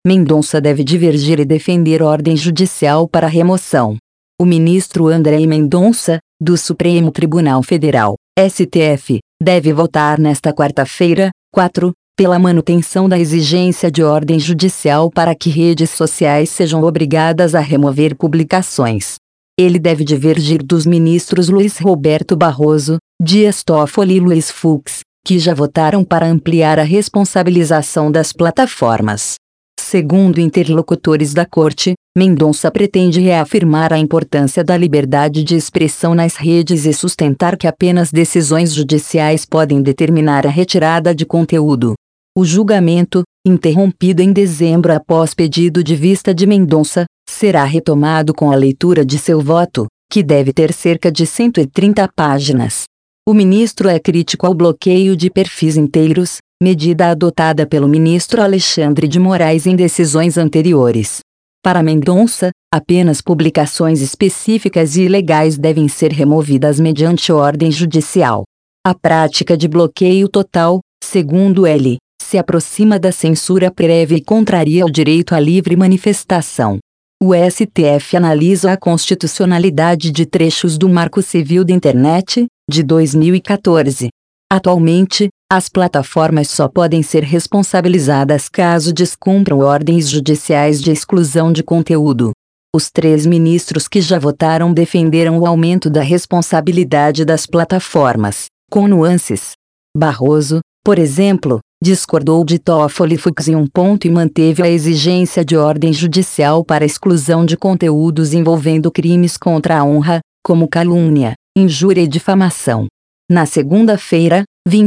Mendonça deve divergir e defender ordem judicial para remoção. O ministro André Mendonça, do Supremo Tribunal Federal, STF, deve votar nesta quarta-feira, 4, pela manutenção da exigência de ordem judicial para que redes sociais sejam obrigadas a remover publicações. Ele deve divergir dos ministros Luiz Roberto Barroso, Dias Toffoli e Luiz Fux, que já votaram para ampliar a responsabilização das plataformas. Segundo interlocutores da Corte, Mendonça pretende reafirmar a importância da liberdade de expressão nas redes e sustentar que apenas decisões judiciais podem determinar a retirada de conteúdo. O julgamento, interrompido em dezembro após pedido de vista de Mendonça, será retomado com a leitura de seu voto, que deve ter cerca de 130 páginas. O ministro é crítico ao bloqueio de perfis inteiros, medida adotada pelo ministro Alexandre de Moraes em decisões anteriores. Para Mendonça, apenas publicações específicas e ilegais devem ser removidas mediante ordem judicial. A prática de bloqueio total, segundo ele, se aproxima da censura prévia e contraria o direito à livre manifestação. O STF analisa a constitucionalidade de trechos do Marco Civil da Internet, de 2014. Atualmente, as plataformas só podem ser responsabilizadas caso descumpram ordens judiciais de exclusão de conteúdo. Os 3 ministros que já votaram defenderam o aumento da responsabilidade das plataformas, com nuances. Barroso, por exemplo, discordou de Toffoli e Fux em um ponto e manteve a exigência de ordem judicial para exclusão de conteúdos envolvendo crimes contra a honra, como calúnia, injúria e difamação. Na segunda-feira,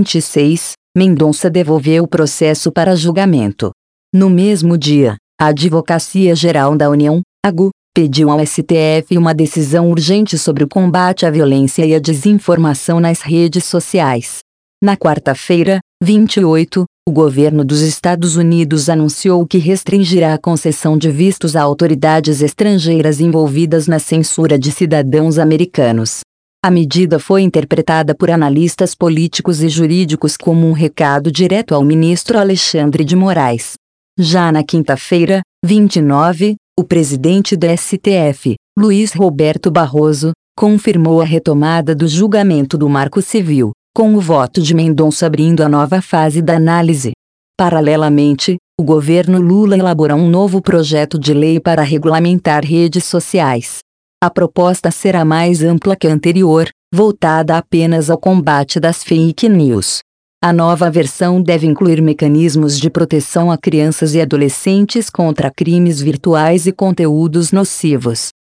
26, Mendonça devolveu o processo para julgamento. No mesmo dia, a Advocacia Geral da União, AGU, pediu ao STF uma decisão urgente sobre o combate à violência e à desinformação nas redes sociais. Na quarta-feira, 28, o governo dos Estados Unidos anunciou que restringirá a concessão de vistos a autoridades estrangeiras envolvidas na censura de cidadãos americanos. A medida foi interpretada por analistas políticos e jurídicos como um recado direto ao ministro Alexandre de Moraes. Já na quinta-feira, 29, o presidente do STF, Luiz Roberto Barroso, confirmou a retomada do julgamento do Marco Civil, com o voto de Mendonça abrindo a nova fase da análise. Paralelamente, o governo Lula elaborou um novo projeto de lei para regulamentar redes sociais. A proposta será mais ampla que a anterior, voltada apenas ao combate das fake news. A nova versão deve incluir mecanismos de proteção a crianças e adolescentes contra crimes virtuais e conteúdos nocivos.